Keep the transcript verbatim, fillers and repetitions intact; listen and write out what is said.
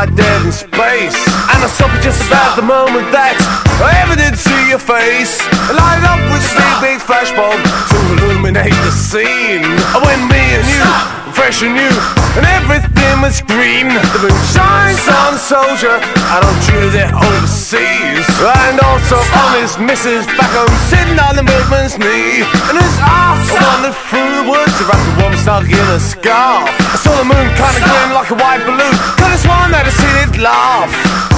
right there in space. And I stop it just about the moment that I ever did see your face. Light up with a big flashbulb to illuminate the scene. When me and you, fresh and new, and everything was green. The moon shines on Soldier and on Juliet overseas. And also on his missus back home sitting on the movement's knee. And his arse wandered through the woods around the woman stuck in a scarf. I saw the moon kinda grin like a white balloon, 'cause it's one that had seen it laugh.